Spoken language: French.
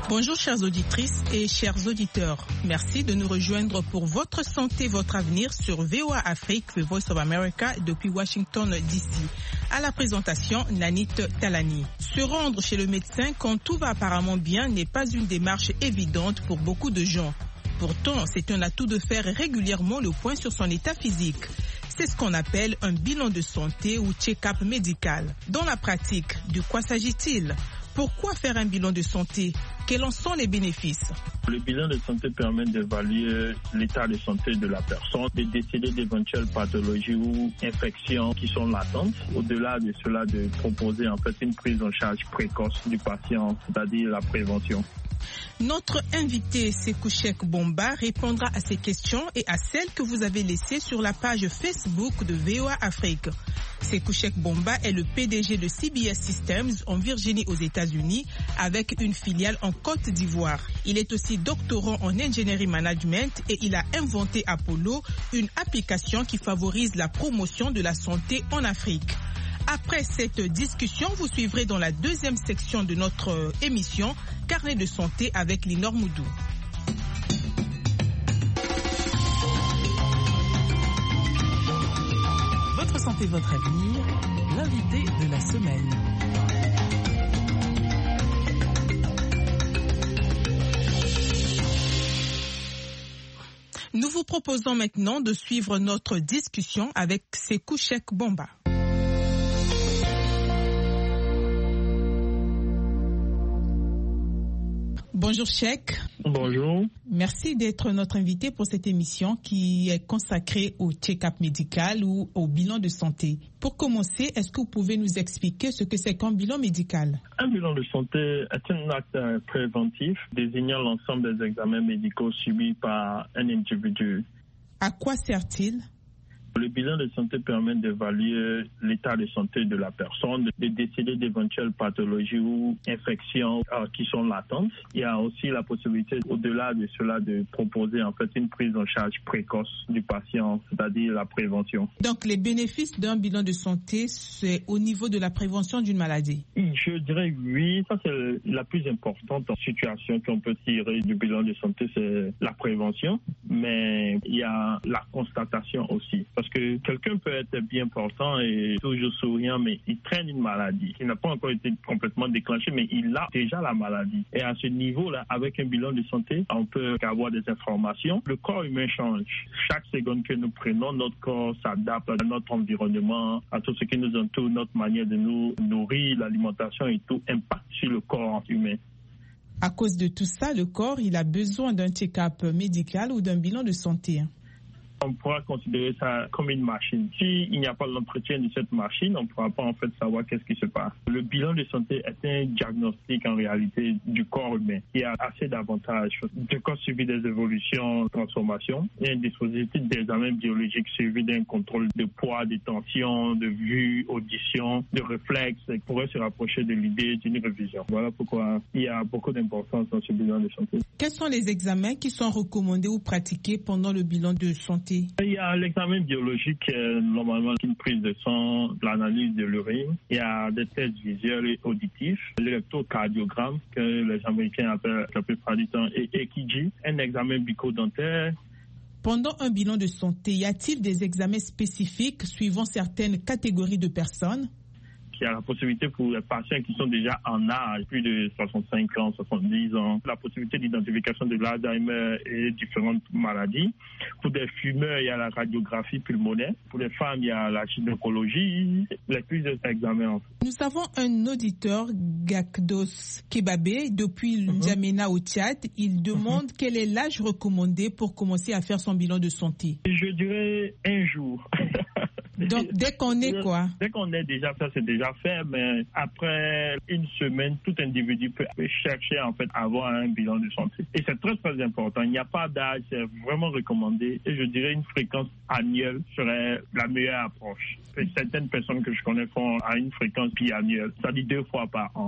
Bonjour chères auditrices et chers auditeurs. Merci de nous rejoindre pour votre santé, votre avenir sur VOA Afrique, The Voice of America depuis Washington DC. À la présentation, Nanit Talani. Se rendre chez le médecin quand tout va apparemment bien n'est pas une démarche évidente pour beaucoup de gens. Pourtant, c'est un atout de faire régulièrement le point sur son état physique. C'est ce qu'on appelle un bilan de santé ou check-up médical. Dans la pratique, de quoi s'agit-il ? Pourquoi faire un bilan de santé ? Quels en sont les bénéfices ? Le bilan de santé permet d'évaluer l'état de santé de la personne, de déceler d'éventuelles pathologies ou infections qui sont latentes. Au-delà de cela, de proposer en fait une prise en charge précoce du patient, c'est-à-dire la prévention. Notre invité, Sekou Cheikh Bomba, répondra à ces questions et à celles que vous avez laissées sur la page Facebook de VOA Afrique. Sekou Cheikh Bomba est le PDG de CBS Systems en Virginie aux États-Unis avec une filiale en Côte d'Ivoire. Il est aussi doctorant en ingénierie management et il a inventé Apollo, une application qui favorise la promotion de la santé en Afrique. Après cette discussion, vous suivrez dans la deuxième section de notre émission Carnet de santé avec Linor Moudou. Votre santé, votre avenir, l'invité de la semaine. Nous vous proposons maintenant de suivre notre discussion avec Sekou Cheikh Bomba. Bonjour Cheikh. Bonjour. Merci d'être notre invité pour cette émission qui est consacrée au check-up médical ou au bilan de santé. Pour commencer, est-ce que vous pouvez nous expliquer ce que c'est qu'un bilan médical ? Un bilan de santé est un acte préventif désignant l'ensemble des examens médicaux subis par un individu. À quoi sert-il ? Le bilan de santé permet d'évaluer l'état de santé de la personne, de déceler d'éventuelles pathologies ou infections qui sont latentes. Il y a aussi la possibilité, au-delà de cela, de proposer en fait une prise en charge précoce du patient, c'est-à-dire la prévention. Donc les bénéfices d'un bilan de santé, c'est au niveau de la prévention d'une maladie ? Je dirais oui, ça c'est la plus importante situation qu'on peut tirer du bilan de santé, c'est la prévention, mais il y a la constatation aussi. Parce que quelqu'un peut être bien portant et toujours souriant, mais il traîne une maladie qui n'a pas encore été complètement déclenchée, mais il a déjà la maladie. Et à ce niveau-là, avec un bilan de santé, on peut avoir des informations. Le corps humain change. Chaque seconde que nous prenons, notre corps s'adapte à notre environnement, à tout ce qui nous entoure, notre manière de nous nourrir, l'alimentation et tout impacte sur le corps humain. À cause de tout ça, le corps, il a besoin d'un check-up médical ou d'un bilan de santé. On pourra considérer ça comme une machine. S'il n'y a pas l'entretien de cette machine, on ne pourra pas en fait savoir qu'est-ce qui se passe. Le bilan de santé est un diagnostic en réalité du corps humain. Il y a assez d'avantages. Le corps subit des évolutions, transformations. Il y a un dispositif d'examen biologique suivi d'un contrôle de poids, de tension, de vue, audition, de réflexe. Il pourrait se rapprocher de l'idée d'une révision. Voilà pourquoi il y a beaucoup d'importance dans ce bilan de santé. Quels sont les examens qui sont recommandés ou pratiqués pendant le bilan de santé ? Il y a l'examen biologique, normalement une prise de sang, l'analyse de l'urine. Il y a des tests visuels et auditifs, l'électrocardiogramme que les Américains appellent la plupart du temps EKG, un examen bucco-dentaire. Pendant un bilan de santé, y a-t-il des examens spécifiques suivant certaines catégories de personnes ? Il y a la possibilité pour les patients qui sont déjà en âge, plus de 65 ans, 70 ans, la possibilité d'identification de l'Alzheimer et différentes maladies. Pour des fumeurs, il y a la radiographie pulmonaire. Pour les femmes, il y a la gynécologie, les plusieurs examens. En fait. Nous avons un auditeur, Gakdos Kebabé, depuis N'Djamena au Tchad. Il demande quel est l'âge recommandé pour commencer à faire son bilan de santé. Je dirais un jour. Donc, dès qu'on est quoi? Dès qu'on est déjà fait, c'est déjà fait, mais après une semaine, tout individu peut chercher en fait à avoir un bilan de santé. Et c'est très très important. Il n'y a pas d'âge, c'est vraiment recommandé. Et je dirais une fréquence annuelle serait la meilleure approche. Et certaines personnes que je connais font à une fréquence biannuelle, c'est-à-dire 2 fois par an.